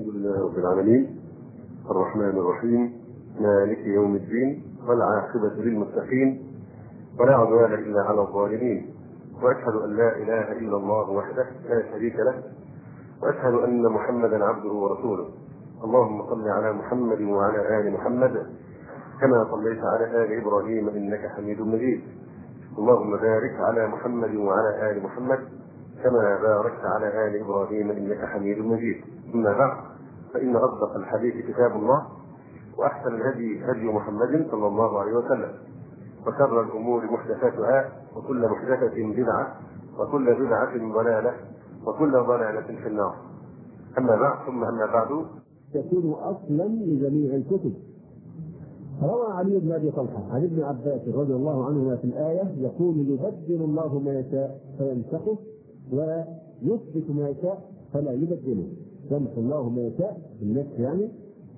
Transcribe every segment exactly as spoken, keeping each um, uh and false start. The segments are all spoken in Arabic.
الحمد لله رب العالمين الرحمن الرحيم مالك يوم الدين والعاقبة للمتقين ولا عدوان إلا على الظالمين، وأشهد أن لا إله إلا الله وحده لا شريك له، وأشهد أن محمدا عبده ورسوله. اللهم صل على محمد وعلى آل محمد كما صليت على آل إبراهيم إنك حميد مجيد. اللهم بارك على محمد وعلى آل محمد كما باركت على آل إبراهيم إنك حميد مجيد. أما بعد، فإن أصدق الحديث كتاب الله، وأحسن الهدي هدي محمد صلى الله عليه وسلم، وشر الأمور محدثاتها، وكل محدثة بدعة، وكل بدعة ضلالة، وكل ضلالة في النار. أما بعد، ثم أما بعد، تكون أصلا لجميع الكتب. روى علي بن أبي طلحة عن ابن عباس رضي الله عنهما في الآية يقول: يبدل الله ما يشاء فينسخه ويثبت ما يشاء فلا يبدله. يمحو الله ما يشاء بالنسخ يعني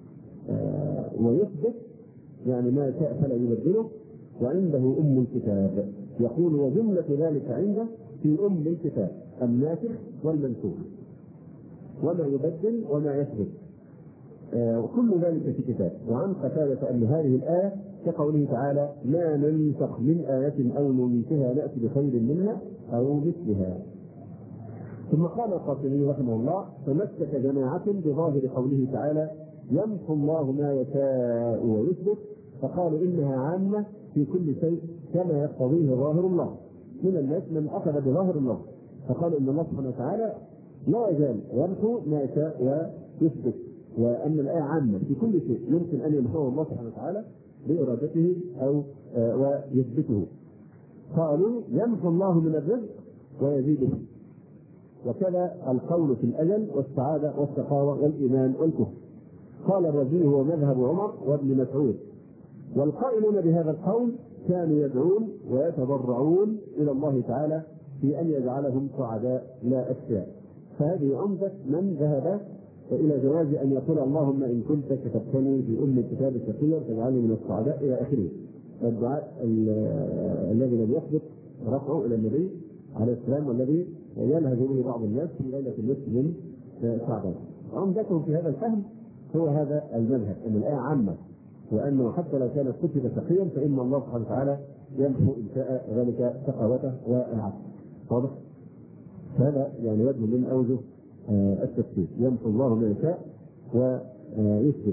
آه ويثبت يعني ما يشاء فلا يبدله، وعنده أم الكتاب. يقول: وجملة ذلك عنده في أم الكتاب الناسخ والمنسوخ، وما يبدل وما يثبت، آه وكل ذلك في كتاب. وعن قتادة أن هذه الآية كقوله تعالى: ما ننسخ من آية أو ننسها نأتي بخير منها أو مثلها. ثم قال القاسمي رحمه الله: تمسك جماعة بظاهر قوله تعالى: يمحو الله ما يشاء ويثبت، فقالوا إنها عامة في كل شيء كما يقتضيه ظاهر الله. من الناس من أخذ بظاهر الله، فقالوا إن الله سبحانه وتعالى لا يزال يمحو ما يشاء ويثبت، وأن الآية عامة في كل شيء يمكن أن يمحوه الله سبحانه وتعالى بإرادته أو آه ويثبته. قالوا: يمحو الله من الرزق ويزيد فيه. وكذا القول في الأجل والسعادة والشقاوة والإيمان والكفر. قال الرازي: هو مذهب عمر وابن مسعود. والقائلون بهذا القول كانوا يدعون ويتضرعون إلى الله تعالى في أن يجعلهم سعداء لا أشقياء. فهذه عمدة من ذهب إلى جواز أن يقول: اللهم إن كنت كتبتني في أم الكتاب شقيا فاجعلني من السعداء إلى آخره. الدعاء الذي لم يثبت رفعه إلى النبي عليه السلام، والذي يلهج به بعض الناس في ليلة النصف من شعبان. عمدتهم في هذا الفهم هو هذا المذهب، أن الآية عامة، وأنه حتى لو كانت كتب شقيا فإن الله سبحانه وتعالى يمحو إن شاء ذلك شقاوته والعدل. واضح؟ هذا يعني وجه من أوجه التفسير: يمحو الله ما يشاء ويثبت.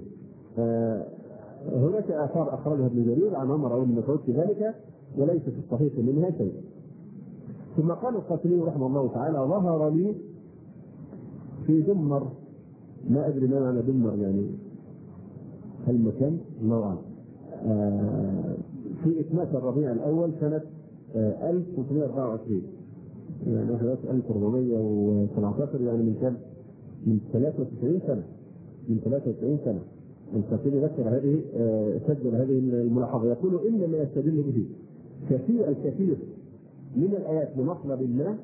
هناك آثار أخرجها ابن جرير عن عمر وابن مسعود في ذلك، وليس في الصحيح منها شيء. ثم قال القاسمي رحمه الله تعالى: ظهر لي في دمر، ما أدري ما معنى دمر، يعني هل مكان نوعا، في إتماس الربيع الأول سنة ألف وثمانمائة وأربعة وعشرين، يعني ألف وأربعمائة وسبعة عشر، يعني من كم؟ من ثلاثة وتسعين سنة. من ثلاثة وتسعين سنة القاسمي ذكر هذه، سجل هذه الملاحظة. يقول: إنما يستدل به كثير الكثير من الآيات بمطلب ما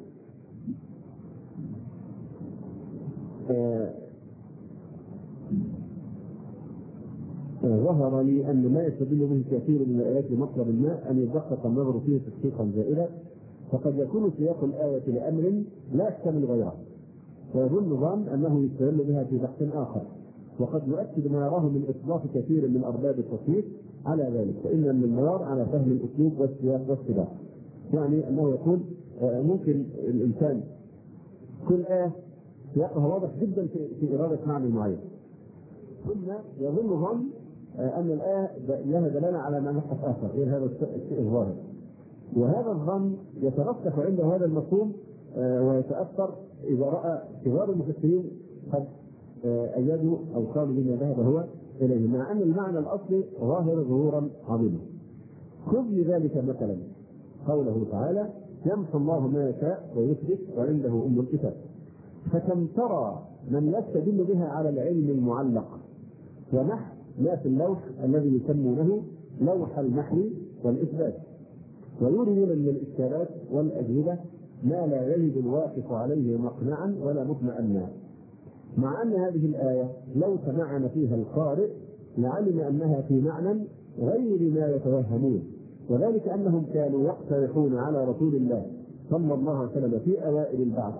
ظهر لي أن ما يستدل به كثير من الآيات بمطلب ما أن يدقق النظر فيه تدقيقا زائدا، فقد يكون سياق الآية لأمر لا يحتمل غيره، ويظن ظن أنه يستدل بها في بحث آخر، وقد يؤكد ما يراه من إطلاق كثير من أرباب التصنيف على ذلك، فإن من المدار على فهم الأسلوب والسياق والسباق. يعني أنه يقول ممكن الإنسان كل آية سياقها واضح جدا في إرادة معنى معين، ثم يظن ظن أن الآية لها دلالة على معنى آخر غير هذا الشيء الظاهر، وهذا الظن يترسخ عنده هذا المفهوم ويتأثر إذا رأى كبار المفسرين قد أيدوا أو قالوا بما ذهب هو إليه، مع أن المعنى الأصلي ظاهر ظهورا عظيما. خذ لذلك مثلا قوله تعالى: يمحو الله ما يشاء ويثبت وعنده أم الكتاب. فكم ترى من يستدل بها على العلم المعلق ونحو ما في اللوح الذي يسمونه لوح المحو والإثبات، ويوردون من الإشكالات والأجوبة ما لا يجد الواقف عليه مقنعا ولا مطمئنا، مع أن هذه الآية لو تمعن فيها القارئ لعلم أنها في معنى غير ما يتوهمون، وذلك أنهم كانوا يقترحون على رسول الله صلى الله عليه وسلم في أوائل البعثة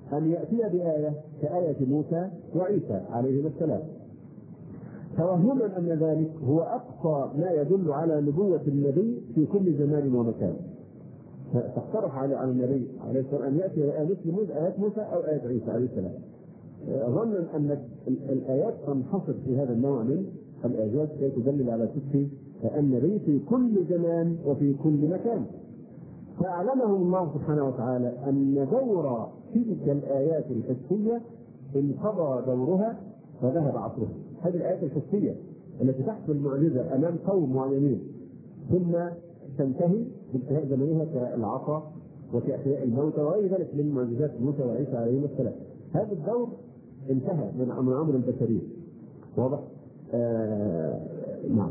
أن يأتي بآية كآية موسى وعيسى عليهما السلام، توهما أن ذلك هو أقصى ما يدل على نبوة النبي في كل زمان ومكان. تقترح على النبي عليه السلام أن يأتي بآيات آيات موسى أو آيات عيسى عليه السلام. أظن أن الآيات تنحصر في هذا النوع من الآيات التي تدل على صدق النبي في كل زمان وفي كل مكان. فأعلمهم الله سبحانه وتعالى أن دور تلك الآيات الحسية انقضى دورها وذهب عصرها. هذه الآيات الحسية التي تحصل المعجزة أمام قوم معينين ثم تنتهي بانتهاء زمنها كالعصا وكأحياء الموتى وغير ذلك من معجزات موسى وعيسى عليهما السلام. هذا الدور انتهى من أمر البشرية. واضح؟ آه نعم.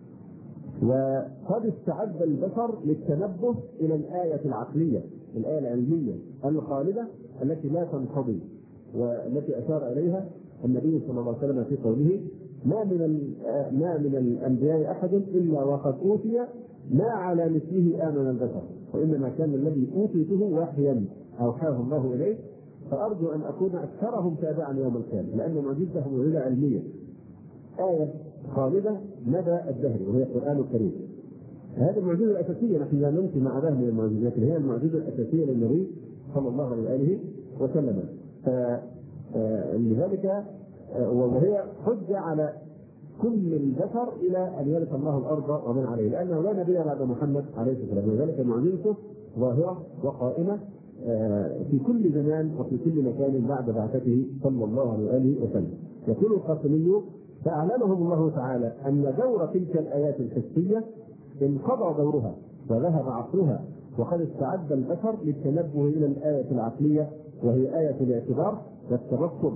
وقد استعد البشر للتنبه إلى الآية العقلية، الآية العلمية الخالدة التي لا تنقضي، والتي أشار إليها النبي صلى الله عليه وسلم في قوله: ما من ما من الأنبياء أحد إلا وقد أوتي ما على مثله آمن البشر، وإنما كان الذي أوتيته وحيا أوحاه الله إليه، فأرجو أن أكون أكثرهم تابعا يوم القيامة، لأن معجزتهم معجزة علمية، آية خالدة مدى الدهر وهي القرآن الكريم. هذه المعجزة الأساسية، نحن لا ننفي مع ذلك من المعجزات، هي المعجزة الأساسية للنبي صلى الله عليه وآله وسلم. لذلك وهي حجة على كل البشر إلى أن يرث الله الأرض ومن عليه، لأنه لا نبي بعد محمد عليه الصلاة والسلام، ولذلك معجزته ظاهرة وقائمة في كل زمان وفي كل مكان بعد بعثته صلى الله عليه وآله وسلم. يقول القاسمي: فأعلمهم الله تعالى أن دور تلك الآيات الحسية انقضى دورها وذهب عصرها، وقد استعد البشر للتنبه إلى الآية العقلية وهي آية الاعتبار والتبصر،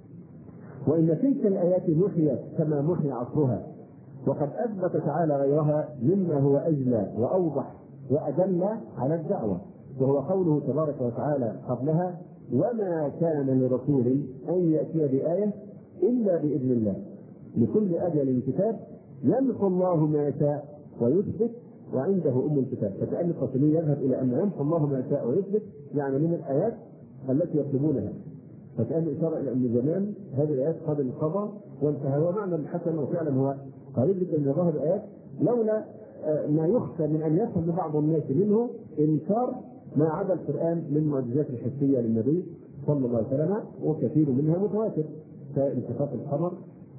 وإن تلك الآيات محيت كما محي عصرها، وقد أثبت تعالى غيرها مما هو أجلى وأوضح وأدل على الدعوة، وهو قوله تبارك وتعالى قبلها: وما كان لرسول أن يأتي بآية إلا بإذن الله لكل أجل كتاب يمحو الله ما يشاء ويثبت وعنده أم الكتاب. فكأن القاسمي يذهب إلى أن يمحو الله ما يشاء ويثبت يعني من الآيات التي يطلبونها، فكأن إشارة إلى أن زمان هذه الآيات قد انقضى وانتهى. ومعنى الحسن وفعلا هو قريب جدا من ظاهر الآيات، لولا ما يخشى من أن يفهم بعض الناس منه إنكار ما عدا القرآن من معجزات الحسية للنبي صلى الله عليه وسلم، وكثير منها متواتر كانشقاق القمر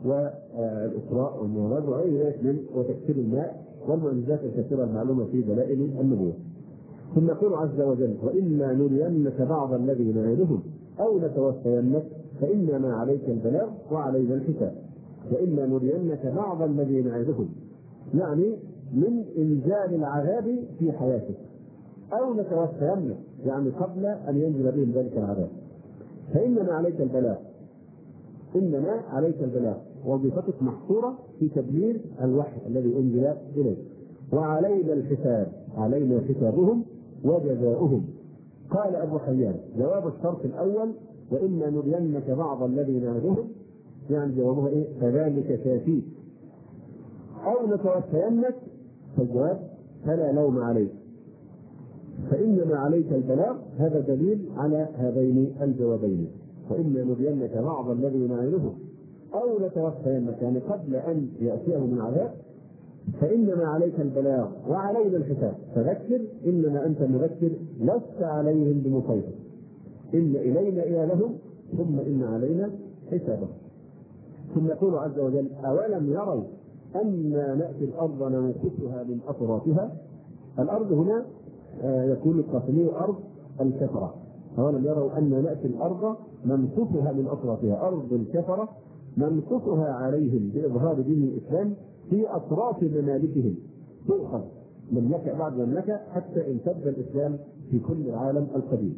والإسراء والمعراج وغير ذلك من وتكسير الماء والمعجزات الكثيرة المعلومة في دلائل النبوة. ثم يقول عز وجل: وإما نرينك بعض الذي نعدهم أو نتوفينك فإنما عليك البلاغ وعلينا الحساب. وإما نرينك بعض الذي نعدهم يعني من إنزال العذاب في حياتك، أو نتوفينك يعني قبل أن ينزل بهم ذلك العذاب، فإنما عليك البلاغ. إنما عليك البلاغ وظيفتك محصورة في تبليغ الوحي الذي أنزل إليك، وعلينا الحساب، علينا حسابهم وجزاؤهم. قال أبو حيان: جواب الشرط الأول وإما نرينك بعض الذي نعدهم يعني جوابها إيه؟ فذلك كافيك. أو نتوفينك فالجواب فلا لوم عليك، فإنما عليك البلاغ. هذا دليل على هذين الجوابين: وإما نرينك بعض الذي نعدهم أو نتوفينك يعني قبل أن يأتيهم من عذاب، فإنما عليك البلاغ وعلينا الحساب. فذكر إنما أنت مذكر لست عليهم بمسيطر، إن إلينا إيابهم ثم إن علينا حسابهم. ثم يقول عز وجل: أولم يروا أنا نأتي الأرض ننقصها من أطرافها. الأرض هنا يقول القاسمي أرض الكفرة. أولم يروا أنا نأتي الأرض ننقصها من أطرافها، أرض الكفرة ننقصها عليهم بإظهار دين الإسلام في أطراف ممالكهم، تؤخذ مملكة بعد مملكة حتى امتد الإسلام في كل العالم القديم.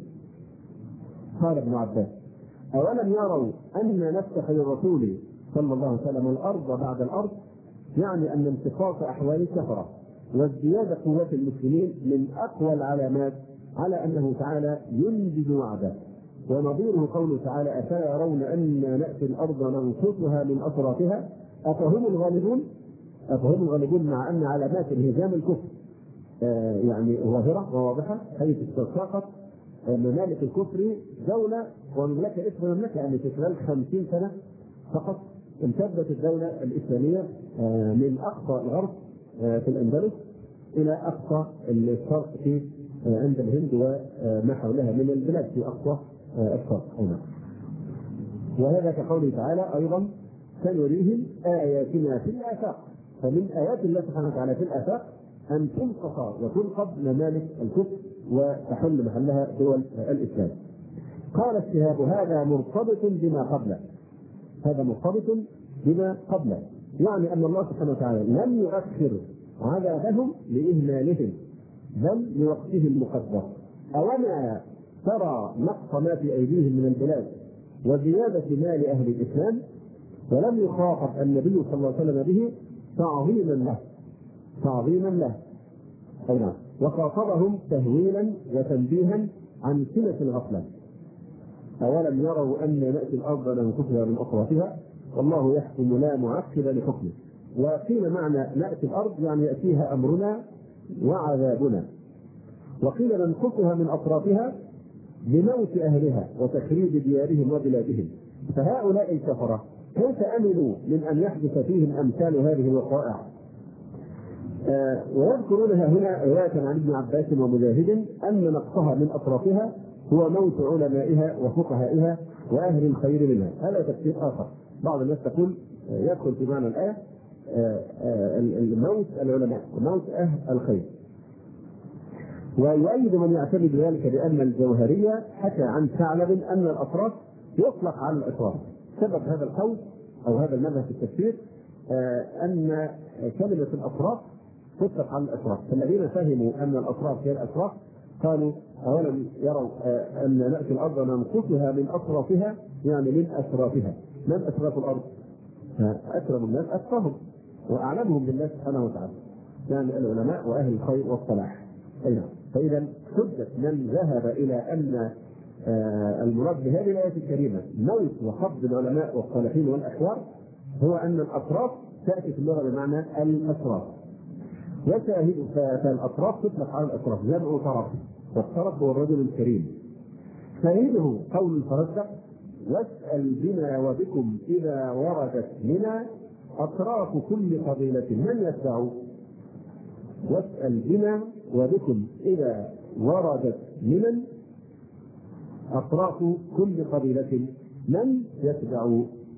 قال ابن عباس: أولم يروا أن نفتح للرسول صلى الله عليه وسلم الأرض بعد الأرض، يعني أن انتقاص أحوال الكفرة وازدياد قوات المسلمين من أقوى العلامات على أنه تعالى ينجز وعده. ونظيره قوله تعالى: أفلا يرون أن نأتي الأرض ننقصها من أطرافها أفهم الغالبون. أفهم الغالبون مع أن علامات انهزام الكفر آه يعني ظاهرة وواضحة، حيث استساقت ممالك الكفر دولة ومملكة اسم مملكة، يعني في خلال خمسين سنة فقط امتدت الدولة الإسلامية من أقصى الغرب في الأندلس إلى أقصى الشرق في عند الهند وما حولها من البلاد في أقصى الشرق هنا. وهذا كقوله تعالى أيضا سنريهم آياتنا في الآفاق. فمن آيات الله سبحانه وتعالى في الآفاق أن تنقص وتنقض ممالك الكفر وتحل محلها دول الإسلام. قال الشهاب هذا مرتبط بما قبله، هذا مرتبط بما قبله، يعني أن الله سبحانه وتعالى لم يؤخر عذابهم لإهمالهم بل لوقته المقدر. أولا ترى نقص ما في أيديهم من البلاد وزيادة مال أهل الإسلام، ولم يخاطب النبي صلى الله عليه وسلم به تعظيما له تعظيما له أي نعم، وخاطبهم تهويلا وتنبيها عن سنة الغفلة. أولم يروا أن نأتي الأرض ننقصها من أطرافها والله يحكم لا معقب لحكمه. وقيل معنى نأتي الأرض يعني يأتيها أمرنا وعذابنا، وقيل ننقصها من أطرافها بموت أهلها وتخريب ديارهم وبلادهم. فهؤلاء الكفرة كيف أمنوا من أن يحدث فيهم أمثال هذه الوقائع؟ آه ويذكرونها هنا رواية عن ابن عباس ومجاهد أن نقصها من أطرافها هو موت علمائها وفقهائها وأهل الخير منها. هذا تفسير آخر. بعض الناس تقول آه يدخل في معنى الآية آه آه الموت العلماء وموت أهل الخير. ويؤيد من يعتمد ذلك بأن الجوهرية حكى عن ثعلب أن الأطراف يطلق على الأطراف. سبب هذا القول أو هذا المذهب في التفسير آه أن كلمة الأطراف تطلق على الأطراف، فالذين فهموا أن الأطراف هي الأطراف قالوا أولم يروا آه أن نأتي الأرض ننقصها من أطرافها يعني من أسرافها. من أسراف الأرض؟ أكرم الناس أتقاهم وأعلمهم بالله سبحانه وتعالى، يعني العلماء وأهل الخير والصلاح. أيضا فإذا حجة من ذهب إلى أن آه المراد بهذه الآية الكريمة موت وقبض العلماء والصالحين والأحيار هو أن الأطراف تأتي في اللغة بمعنى الأسراف. وشاهد فالأطراف تطلق على الأطراف جمع طرف، والطرف هو الرجل الكريم. شاهده قول الفرزدق واسأل بنا وبكم إذا وردت منا أطراف كل قبيلة من يتبع. واسأل بنا وبكم إذا وردت منا أطراف كل قبيلة من يتبع.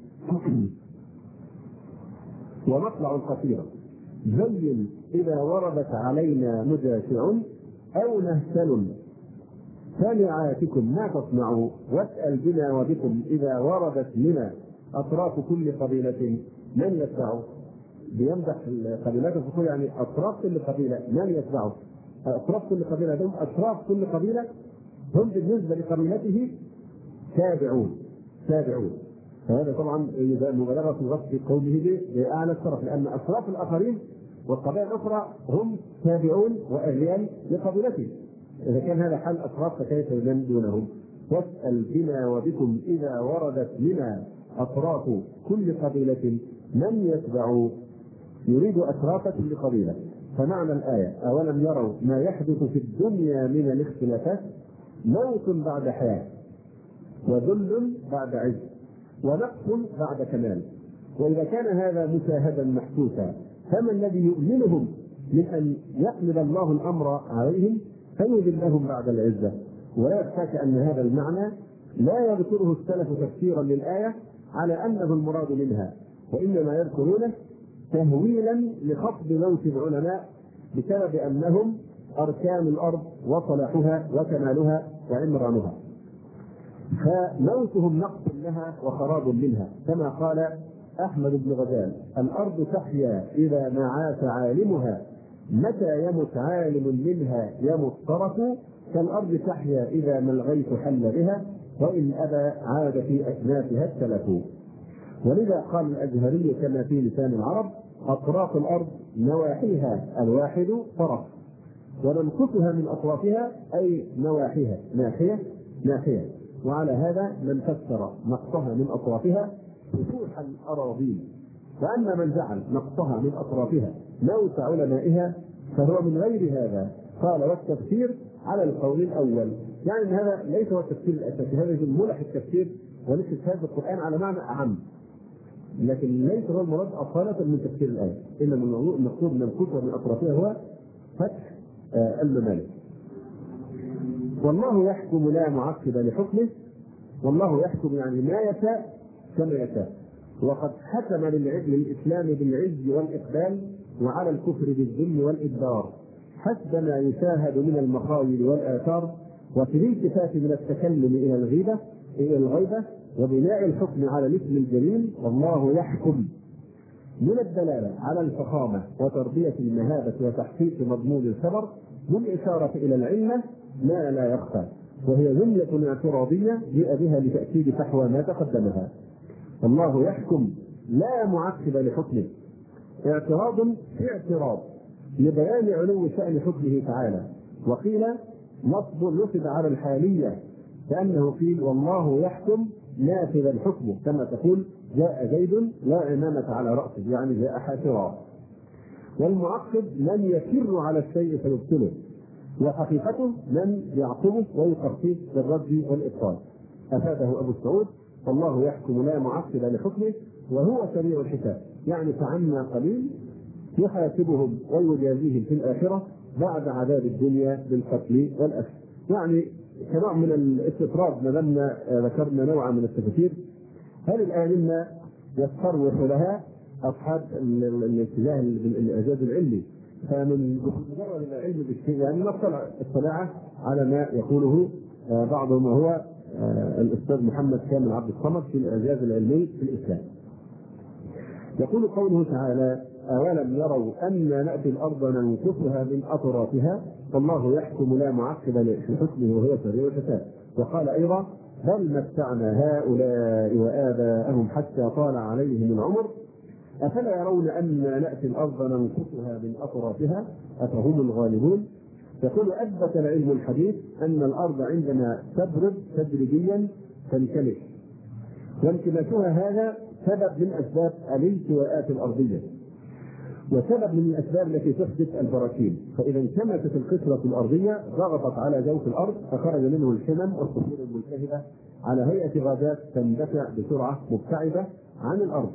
ومطلع القصيرة زين إذا وردت علينا مجاشع أو نهتل فلعاتكم ما تصنعوا. واسأل بنا وبكم إذا وردت منا أطراف كل قبيلة من يتبع. بيمدح القبيلات الفصول يعني أطراف كل قبيلة من يتبعه. أطراف كل قبيلة هم أطراف كل قبيلة هم بالنسبة لقبيلته تابعون تابعون. فهذا طبعا مبالغة في وصف قوله بأعلى الشرف، لأن أطراف الآخرين والقبائل الأخرى هم تابعون وأهليان لقبيلته. إذا كان هذا حال أطراف فكيف من دونهم؟ واسأل بنا وبكم إذا وردت منا أطراف كل قبيلة من يتبع. يريد أطراف كل قبيلة. فمعنى الآية أولم يروا ما يحدث في الدنيا من الاختلافات موت بعد حياة وذل بعد عز ونقص بعد كمال. وإذا كان هذا مشاهدا محسوسا فما الذي يؤمنهم من أن يقلب الله الأمر عليهم فيذلهم بعد العزة؟ ولا يخفاك أن هذا المعنى لا يذكره السلف تفسيرا للآية على أنه المراد منها، وإنما يذكرونه تهويلا لخفض موت العلماء بسبب أنهم أركان الأرض وصلاحها وكمالها وعمرانها، فموتهم نقص لها وخراب منها. كما قال أحمد بن غزال الأرض تحيا إذا ما عاش عالمها متى يمت عالم منها يمت طرف كالأرض تحيا إذا ما الغيث حل بها وإن أبى عاد في أكنافها التلف. ولذا قال الأزهري كما في لسان العرب أطراف الأرض نواحيها الواحد طرف وننقصها من أطرافها أي نواحيها ناحية ناحية. وعلى هذا من فسر نقصها من أطرافها فتوح الأراضين، وأما من جعل نقصها من أطرافها موت علمائها فهو من غير هذا. قال والتفسير على القول الأول يعني ان هذا ليس هو التفسير الاساسي، هذا ملح التفسير والاستشهاد بالقران على معنى اعم، لكن ليس هو المراد اصاله من تفسير الايه، انما المقصود من الكتب من اطرافها هو فتح آه الممالك. والله يحكم لا معقب لحكمه، والله يحكم يعني ما يشاء كما يشاء، وقد حكم للإسلام بالعز والإقبال وعلى الكفر بالذل والإدبار حسب ما يشاهد من المخايل والآثار، وفي الالتفات من التكلم إلى الغيبة إلى الغيبة وبناء الحكم على الاسم الجليل والله يحكم من الدلالة على الفخامة وتربية المهابة وتحقيق مضمون الخبر بالإشارة إلى العلة ما لا يخفى، وهي جملة اعتراضية جاء بها لتأكيد فحوى ما تقدمها. الله يحكم لا معقب لحكمه، اعتراض في اعتراض لبيان علو شأن حكمه تعالى، وقيل نصب نصب على الحالية كأنه قيل والله يحكم نافذ الحكم، كما تقول جاء زيد لا عمامة على رأسه، يعني جاء حافرا. والمعقب من يكر على الشيء فيبطله، وحقيقته من يعقبه ويقصيه بالرد والإبطال. أفاده أبو السعود والله يحكم لا معقب لحكمه وهو سريع الحساب، يعني فعما قليل يحاسبهم ويجازيهم في الآخرة بعد عذاب الدنيا بالقتل والأسر. يعني كنوع من الاستطراد ما دمنا ذكرنا نوعا من التفسير، هل الآية مما يستروح لها أصحاب الاتجاه الإعجاز العلمي، فمن مجرد العلم بالشيء يعني نطلع اطلاعه على ما يقوله بعضهم وهو الأستاذ محمد كامل عبد الصمد في الإعجاز العلمي في الإسلام. يقول قوله تعالى أولم يروا أن نأتي الأرض ننقصها من أطرافها والله يحكم لا معقب لحكمه وهو سريع الحساب. وقال أيضا بل متعنا هؤلاء وآباءهم حتى طال عليهم العمر أفلا يرون أن نأتي الأرض ننقصها من أطرافها أفهم الغالبون. يقول أثبت العلم الحديث أن الأرض عندما تبرد تدريجيا تنكمش، وانكماشها هذا سبب من أسباب الالتواءات الأرضية، وسبب من الأسباب التي تحدث البراكين، فإذا انكمشت القشرة الأرضية ضغطت على جوف الأرض فخرج منه الحمم والصخور الملتهبة على هيئة غازات تندفع بسرعة مبتعدة عن الأرض،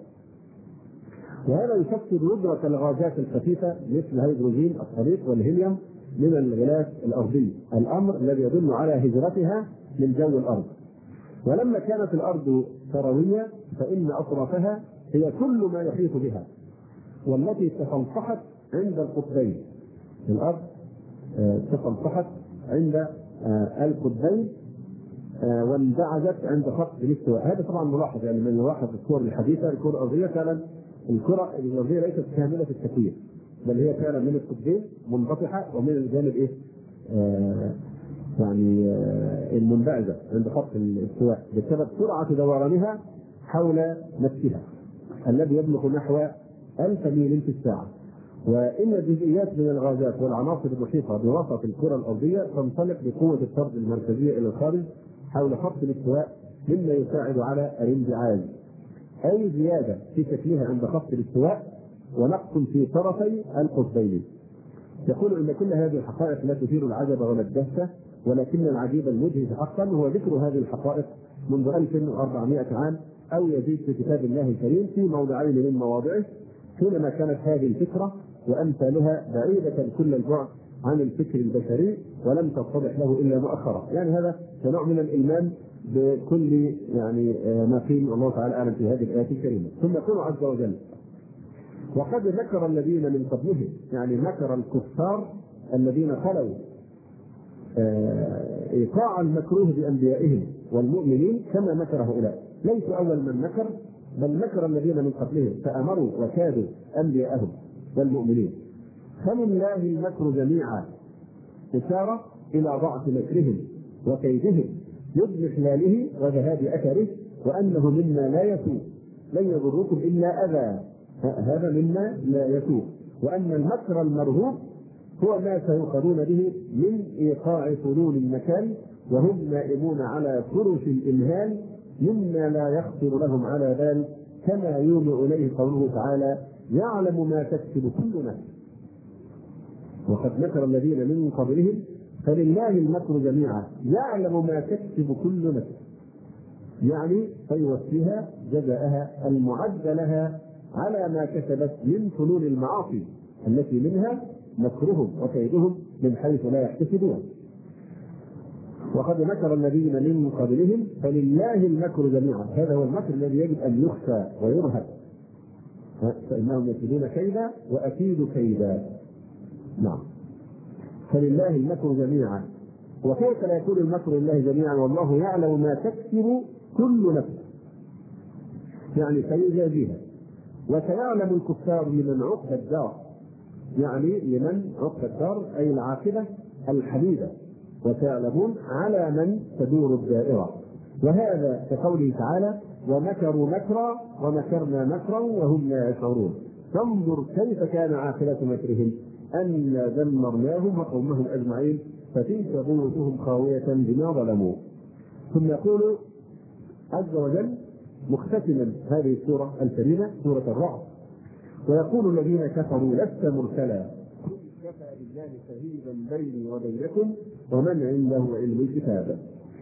وهذا يفسر ندرة الغازات الخفيفة مثل الهيدروجين الصليط والهيليوم من الغلاف الأرضي، الأمر الذي يدل على هجرتها من جو الأرض. ولما كانت الأرض كروية فإن أطرافها هي كل ما يحيط بها، والتي تفلصحت عند القطبين، الأرض تفلصحت عند القطبين واندعجت عند خط الاستواء. هذا طبعا ملاحظ، يعني من نلاحظ الصور الحديثة الكرة الأرضية فعلا الكرة الأرضية ليست كاملة التكوين، بل هي فعلا من القطبين منبطحة ومن الجانب إيه آه يعني آه المنبعجة عند خط الاستواء بسبب سرعة دورانها حول نفسها الذي يبلغ نحو ألف ميل في الساعة. وإن الجزئيات من الغازات والعناصر المحيطة بوسط الكرة الأرضية تنطلق بقوة الطرد المركزية إلى الخارج حول خط الاستواء، مما يساعد على الانبعاج، أي زيادة في شكلها عند خط الاستواء ونقص في طرفي القطبين. يقول إن كل هذه الحقائق لا تثير العجب ولا الدهشة، ولكن العجيب المدهش حقا هو ذكر هذه الحقائق منذ ألف وأربعمائة عام أو يزيد في كتاب الله الكريم في موضعين من مواضعه، حينما كانت هذه الفكرة وأمثالها بعيدة كل البعد عن الفكر البشري ولم تتضح له إلا مؤخرا. يعني هذا كنوع من الإيمان بكل يعني ما قيل الله تعالى أعلم في هذه الآيات الكريمة. ثم يقول عز وجل وقد مكر الذين من قبلهم، يعني مكر الكفار الذين خلوا إيقاع المكروه بأنبيائهم والمؤمنين كما مكر هؤلاء، ليسوا أول من مكر بل مكر الذين من قبلهم فأمروا وكادوا أنبياءهم والمؤمنين. فلله المكر جميعا، إشارة إلى ضعف مكرهم وكيدهم بإحلاله وذهاب أثره، وأنه مما لا يسوء لن يضركم إلا أذى، هذا مما لا يسوء، وأن المكر المرهوب هو ما سيؤخذون به من إيقاع فنون المكان وهم نائمون على فرش الإمهال مما لا يخطر لهم على بال، كما يومئ إليه قوله تعالى يعلم ما تكسب كل نفس. وقد مكر الذين من قبلهم فلله المكر جميعا يعلم ما تكسب كل نفس، يعني فيوفيها جزاءها المعد لها على ما كسبت من فنون المعاصي التي منها مكرهم وكيدهم من حيث لا يحتسبون. وقد مكر الذين من قبلهم فلله المكر جميعا، هذا هو المكر الذي يجب ان يخفى ويرهب، فانهم يكيدون كيدا واكيد كيدا. نعم، فلله المكر جميعا. وكيف لا يكون المكر لله جميعا والله يعلم ما تكسب كل نفس، يعني سيجازيها. وسيعلم الكفار لمن عقبى الدار، يعني لمن عقبى الدار اي العاقبه الحميده، وسيعلمون على من تدور الدائره. وهذا كقوله تعالى ومكروا مكرا ومكرنا مكرا وهم لا يشعرون. فانظر كيف كان عاقبه مكرهم أنا دمرناهم وقومهم أجمعين فتلك بيوتهم خاوية بما ظلموا. ثم يقول عز وجل مختتما هذه السورة الكريمة سورة الرعد ويقول الذين كفروا لست مرسلا قل كفى بالله شهيدا بيني وبينكم ومن عنده علم الكتاب.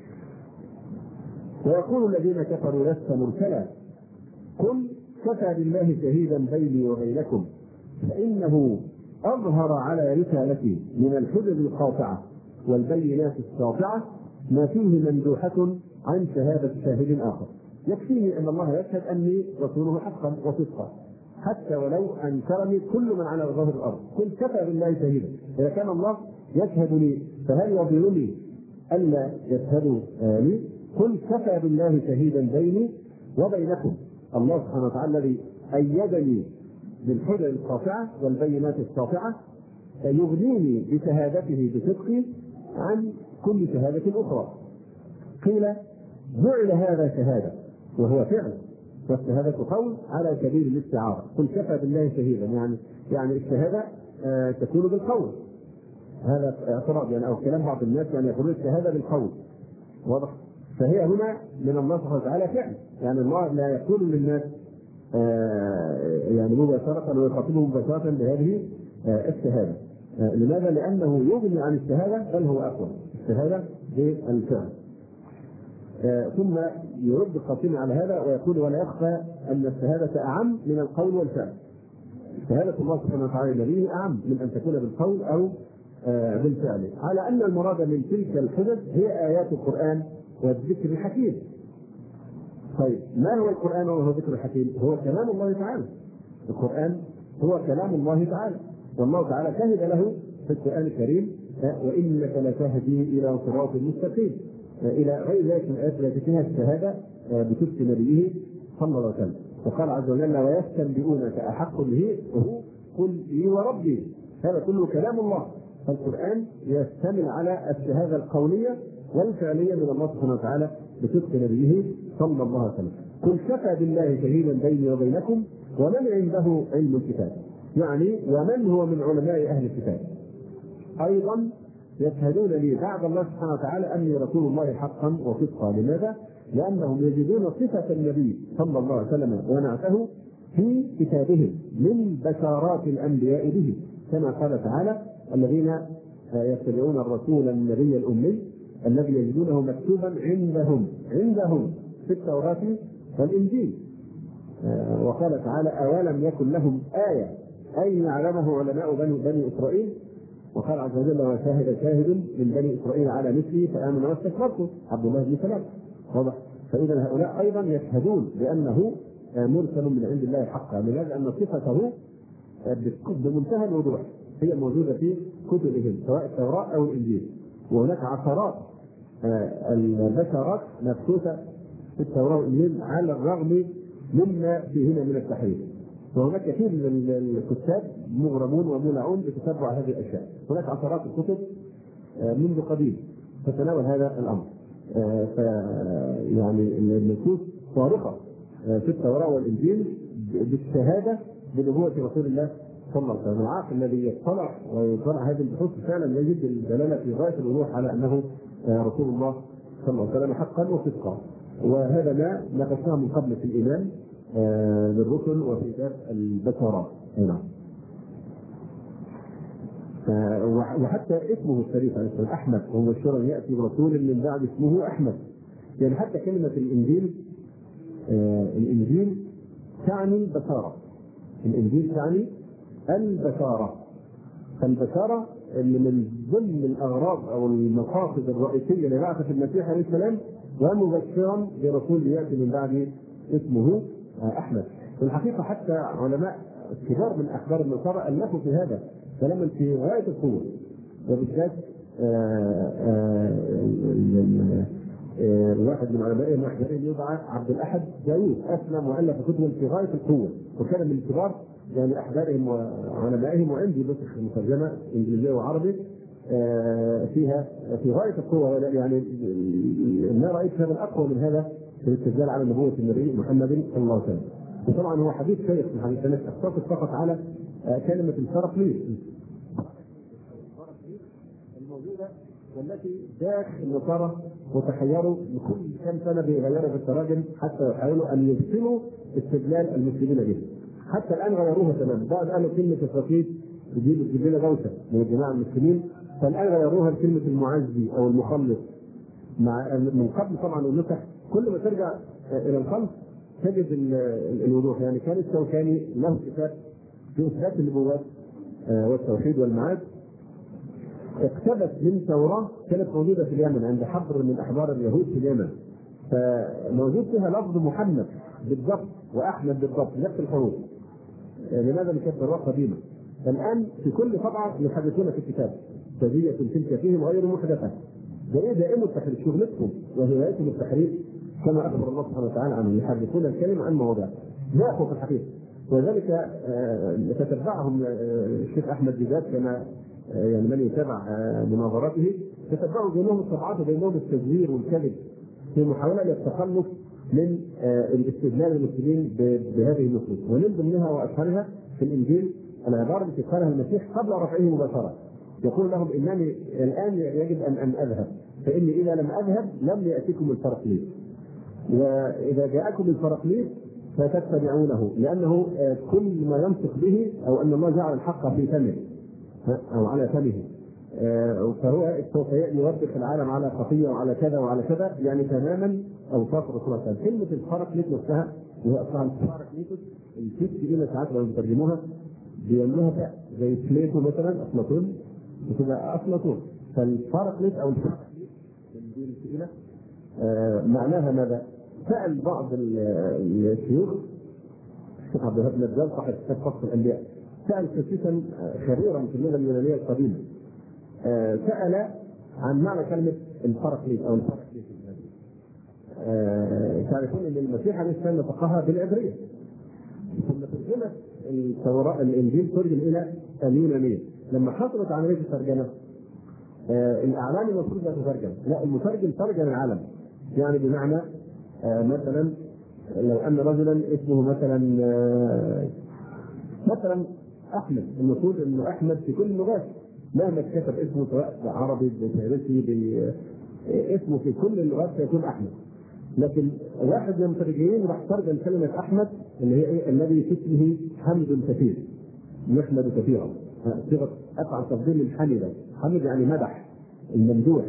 ويقول الذين كفروا لست مرسلا قل كفى بالله شهيدا بيني وبينكم فإنه أظهر على رسالته من الحجج القاطعة والبينات الساطعة ما فيه مندوحة عن شهادة شاهد آخر. يكفيني أن الله يشهد أني رسوله حقا وصدقا حتى ولو أنكرني كل من على ظهر الأرض. قل كفى بالله شهيدا، إذا كان الله يشهد لي فهل يضرني ألا يشهدوا لي؟ قل كفى بالله شهيدا بيني وبينكم. الله سبحانه وتعالى الذي أيدني بالحجج القاطعة والبينات الساطعة يغنيني بشهادته بصدقي عن كل شهادة أخرى. قيل جعل هذا شهادة وهو فعل، والشهادة قول على سبيل الاستعارة. قل كفى بالله شهيدا يعني يعني الشهادة آه تكون بالقول، هذا اعتراض يعني أو كلام بعض الناس يعني يقولون الشهادة بالقول، واضح؟ فهي هنا من الله سبحانه وتعالى فعل، يعني الله لا يقول للناس آه يعني مباشرة ويخاطبهم مباشرة بهذه آه الشهادة. آه لماذا؟ لأنه يغني عن الشهادة بل هو أقوى، الشهادة بالفعل. آه ثم يرد الخاتمة على هذا ويقول ولا يخفى أن الشهادة أعم من القول والفعل. شهادة الله سبحانه وتعالى النبي أعم من أن تكون بالقول أو آه بالفعل، على أن المراد من تلك الحجج هي آيات القرآن والذكر الحكيم. طيب ما هو القرآن وهو ذكر الحكيم؟ هو كلام الله تعالى. القرآن هو كلام الله تعالى، والله تعالى شهد له في القرآن الكريم وإنك لتهدي إلى صراط مستقيم إلى غير ذلك من الآيات التي فيها الشهادة بصدق نبيه صلى الله عليه وسلم. وقال عز وجل ويستنبئونك أحق به وهو قل لي وربي، هذا كله كلام الله. فالقرآن يشتمل على الشهادة القولية والفعلية من الله سبحانه وتعالى بصدق نبيه صلى الله عليه وسلم. قل كفى بالله شهيدا بيني وبينكم ومن عنده علم الكتاب، يعني ومن هو من علماء أهل الكتاب أيضا يشهدون لي بعد الله سبحانه وتعالى أني رسول الله حقا وصدقا. لماذا؟ لأنهم يجدون صفة النبي صلى الله عليه وسلم ونعته في كتابهم من بشارات الأنبياء به، كما قال تعالى الذين يتبعون الرسول النبي الأمي الذي يجدونه مكتوبا عندهم عندهم في التوراة والإنجيل. وقال تعالى أولم يكن لهم آية أي يعلمه علماء بني, بني إسرائيل. وقال عز وجل وشاهد شاهد من بني إسرائيل على مثله فآمن واستكبرتم عبد الله بن سلام. واضح؟ فإذا هؤلاء أيضا يشهدون بأنه مرسل من عند الله حقا، لماذا؟ أن صفته بمنتهى الوضوح هي موجودة في كتبهم سواء التوراة أو الإنجيل. وهناك عشرات البشرات مبثوثة في التوراة والإنجيل على الرغم مما فيهما من التحريف. وهناك كثير من الكتاب مغرمون ومولعون بتتبع هذه الأشياء. هناك عشرات الكتب منذ قديم تتناول هذا الأمر. يعني النصوص صارخة في التوراة والإنجيل بالشهادة بنبوة رسول الله صلى الله عليه وسلم. العاقل الذي يطلع ويطلع هذه البحوث فعلا يجد الدلالة في غاية الوضوح على أنه رسول الله صلى الله عليه وسلم حقا وصدقا. وهذا ما ناقشناه من قبل في الإيمان بالرسل وفي باب البشرات. نعم. وحتى اسمه الشريف عليه السلام احمد، ومبشرا ياتي رسول من بعد اسمه احمد. يعني حتى كلمه الانجيل آه الانجيل تعني البشاره. الانجيل تعني البشاره. فالبشاره اللي من ضمن الاغراض او المقاصد الرئيسيه لبعثه المسيح عليه السلام، ومبشرا برسول ياتي من بعد اسمه آه احمد. في الحقيقه حتى علماء كبار من احبار النصارى الفوا في هذا كلاما في غايه القوه، وبالذات واحد من علمائهم واحدهم يدعى عبد الاحد داوود اسلم والف كتبا في غايه القوه، وكان من كبار يعني احبارهم وعلمائهم، وعندي نسخ مترجمه انجليزيه وعربي فيها في غايه القوه. يعني ما رايت هذا الاقوى من هذا في الاستدلال على نبوه النبي محمد صلى الله عليه وسلم. وطبعا هو حديث شيخ من حديث الناس اختصر فقط على كلمه الفرقليط الموجوده، والتي داخل النصارى وتحيروا بكل كم سنه بيغيروا في التراجم حتى يحاولوا ان يبطلوا استدلال المسلمين به. حتى الان غيروها تماما، بعد قالوا كلمه الفقيه تجيب تجيب لنا غوثه من الجماعه المسلمين، فالان غيروها بكلمه المعزي او المخلص. مع من قبل طبعا النسخ كل ما ترجع الى الخلف تجد الوضوح. يعني كان الشوكاني له كتاب في اثبات النبوات والتوحيد والمعاد، اقتبس من توراة كانت موجودة في اليمن عند حبر من أحبار اليهود في اليمن، فموجود فيها لفظ محمد بالضبط وأحمد بالضبط نفس الحروف. لماذا؟ لكانت توراة قديمة. فالآن في كل طبعة يحدثون في الكتاب تزية تلك فيهم غير محدثة. ده دائما التحريف، شغلتهم وهوايتهم التحريف كما أخبر الله سبحانه وتعالى عنهم، يحرفون الكلمة عن مواضعه. لا في الحقيقة. وذلك تتبعهم الشيخ أحمد جداد كما يعني من يتابع مناظراته تتبعوا بينهم الطبعات وبينهم التزوير والكذب في محاولة للتخلص من الاستدلال المسلمين بهذه النصوص. ومن ضمنها وأشهرها في الإنجيل العبارة التي قالها المسيح قبل رفعه مباشرة، يقول لهم إنني الآن يجب أن أن أذهب، فإني إذا لم أذهب لم يأتيكم الفرقليط، وإذا جاءكم الفرقليط فتتبعونه، لأنه كل ما ينطق به أو أن الله جعل الحق في فمه أو على فمه، فهو سوف يوبخ العالم على خطية وعلى كذا وعلى كذا، يعني تماما أوصاف الرسول صلى الله عليه وسلم. كلمة الفرقليط نفسها وهي أصلا الفرقليط الست إلى ساعات لو يترجموها بيعملوها زي بليتو مثلا أفلاطون وتبقى أفلاطون. فالفرقليط أو الفرقليط الثقيلة معناها ماذا؟ سأل بعض الشيوخ الشيخ عبد الوهاب النجار صاحب كتاب فصل الأنبياء، سأل قسيسا خبيرا في اللغة اليونانية القديمة، سأل عن معنى كلمة الفرقليط أو الفرقليط. تعرفون أن المسيح عليه السلام نطقها بالعبرية، ثم ترجمت التوراة الإنجيل ترجم إلى اليونانية. لما حصلت عملية الترجمة الأعلام المفروض لا تترجم، لا المترجم ترجم العلم. يعني بمعنى مثلا لو أن رجلا اسمه مثلا مثلا أحمد، المفروض أنه أحمد في كل اللغات مهما كتب اسمه سواء عربي بفارسي اسمه في كل اللغات سيكون أحمد. لكن واحد من المترجمين راح ترجم كلمة أحمد اللي هي إيه؟ الذي في اسمه حمد كثير، يحمد كثيرا، صيغة أفعل تفضيل الحمد، حمد يعني مدح الممدوح.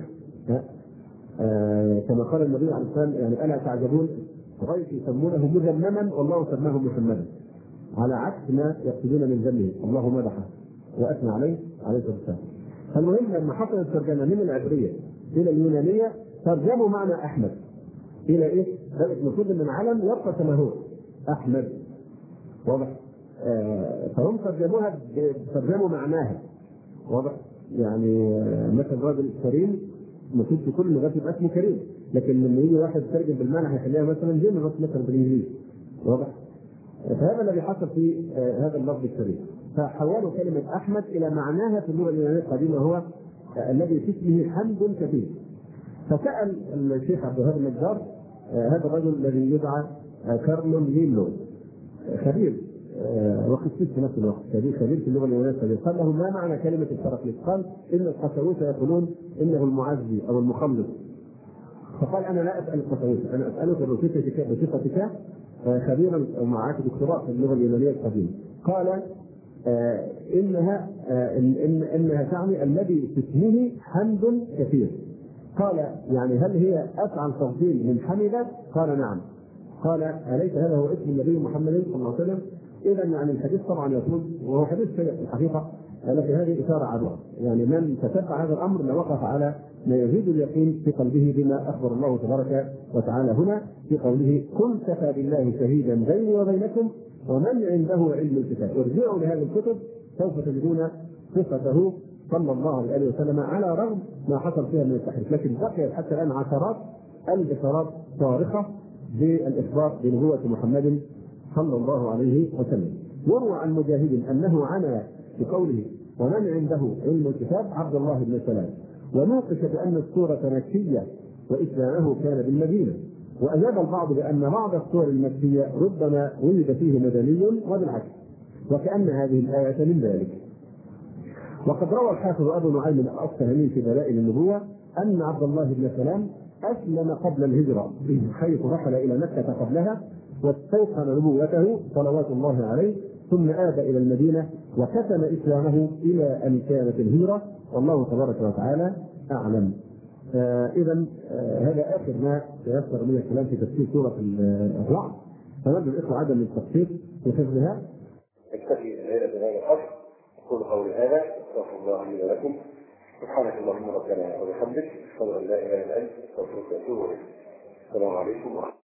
آه كما قال النبي عليه الصلاة والسلام يعني ألا تعجبون قريش يسمونه مذمما والله سماه محمدا، على عكس ما يقصدون من ذمه، الله مدحه وأثنى عليه عليه الصلاة والسلام. فالمهم لما حصلت الترجمة من العبرية إلى اليونانية ترجموا معنى أحمد إلى إيه؟ ذلك المفروض أن العلم يبقى كما هو أحمد، واضح؟ آه فهم ترجموها ترجموا معناها، واضح؟ يعني آه مثل راجل كريم المفروض في كل اللغات يبقى اسمه كريم، لكن لما يجي واحد يترجم بالمعنى هيخليها مثلا جنرس مثلا بالإنجليزي، واضح؟ فهذا الذي حصل في آه هذا اللفظ الكريم. فحولوا كلمة أحمد إلى معناها في اللغة اليونانية القديمة هو آه الذي في اسمه حمد كثير. فسأل الشيخ عبد الوهاب النجار آه هذا الرجل الذي يدعى آه كارلون لينلو، آه خبير آه وقسيس في نفس الوقت، خبير خبير في اللغة اليونانية القديمة. قال له ما معنى كلمة الفرقليط؟ قال إن القساوسة يقولون إنه المعزي أو المخلص. فقال أنا لا أسأل القساوسة، أنا أسألك بصفتك بصفتك خبيرا ومعك دكتوراه في اللغة اليونانية القديمة. قال آه انها آه إن إن انها تعني الذي في اسمه حمد كثير. قال يعني هل هي افعل تفضيل من حمد؟ قال نعم. قال اليس هذا هو اسم النبي محمد صلى الله عليه وسلم؟ اذا يعني الحديث طبعا يقول، وهو حديث سيء في الحقيقه، لكن هذه اشاره عبره، يعني من تتبع هذا الامر لوقف على ما يزيد اليقين في قلبه بما اخبر الله تبارك وتعالى هنا في قوله قل كفى بالله شهيدا بيني وبينكم ومن عنده علم الكتاب. ارجعوا لهذه الكتب سوف تجدون صفته صلى الله عليه وسلم على رغم ما حصل فيها من التحريف، لكن بقيت حتى الان عشرات البشارات صارخه بالاخبار بنبوه محمد صلى الله عليه وسلم. يروى عن مجاهد انه عنا بقوله ومن عنده علم الكتاب عبد الله بن سلام، وناقش بان السوره مكيه واسلامه كان بالمدينه، واجاب البعض بان بعض السور المكيه ربما ولد فيه مدني وبالعكس، وكان هذه الايه من ذلك. وقد روى الحافظ ابو نعيم الاصفهاني في دلائل النبوه ان عبد الله بن سلام اسلم قبل الهجره، حيث رحل الى مكه قبلها واستيقن نبوته صلوات الله عليه، ثم آب إلى المدينة وختم إسلامه إلى أن كانت الهجرة، والله تبارك وتعالى أعلم. آه إذا آه هذا آخر ما سيصدر من الكلام في تفسير سورة الرعد، فنرجو الإخوة عدم التخطيط في حفظها. اكتفي الليلة بهذا القدر، أقول قولي هذا أستغفر الله لي ولكم، سبحانك اللهم ربنا وبحمدك، أشهد أن لا إله إلا أنت، أستغفرك وأتوب إليك. السلام عليكم ورحمة الله.